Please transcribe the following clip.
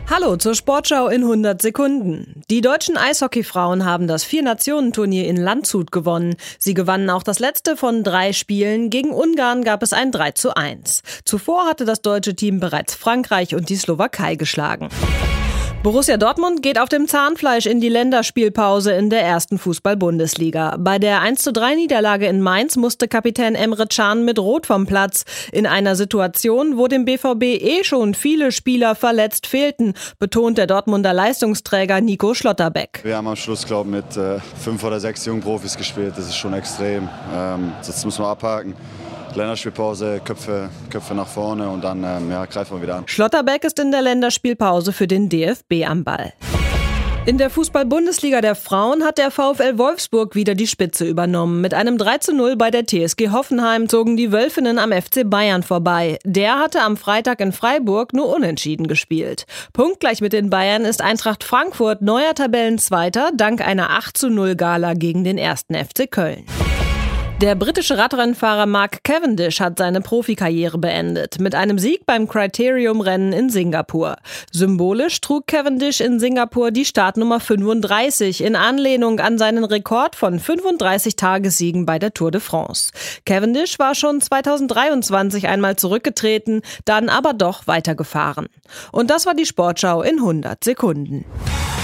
Hallo zur Sportschau in 100 Sekunden. Die deutschen Eishockeyfrauen haben das 4-Nationen-Turnier in Landshut gewonnen. Sie gewannen auch das letzte von 3 Spielen. Gegen Ungarn gab es ein 3:1. Zuvor hatte das deutsche Team bereits Frankreich und die Slowakei geschlagen. Borussia Dortmund geht auf dem Zahnfleisch in die Länderspielpause in der ersten Fußball-Bundesliga. Bei der 1:3-Niederlage in Mainz musste Kapitän Emre Can mit Rot vom Platz. In einer Situation, wo dem BVB schon viele Spieler verletzt fehlten, betont der Dortmunder Leistungsträger Nico Schlotterbeck. Wir haben am Schluss, glaube ich, mit 5 oder 6 jungen Profis gespielt. Das ist schon extrem. Das müssen wir abhaken. Länderspielpause, Köpfe nach vorne und dann greifen wir wieder an. Schlotterbeck ist in der Länderspielpause für den DFB am Ball. In der Fußball-Bundesliga der Frauen hat der VfL Wolfsburg wieder die Spitze übernommen. Mit einem 3:0 bei der TSG Hoffenheim zogen die Wölfinnen am FC Bayern vorbei. Der hatte am Freitag in Freiburg nur unentschieden gespielt. Punktgleich mit den Bayern ist Eintracht Frankfurt neuer Tabellenzweiter dank einer 8:0-Gala gegen den 1. FC Köln. Der britische Radrennfahrer Mark Cavendish hat seine Profikarriere beendet, mit einem Sieg beim Criterium-Rennen in Singapur. Symbolisch trug Cavendish in Singapur die Startnummer 35 in Anlehnung an seinen Rekord von 35 Tagessiegen bei der Tour de France. Cavendish war schon 2023 einmal zurückgetreten, dann aber doch weitergefahren. Und das war die Sportschau in 100 Sekunden.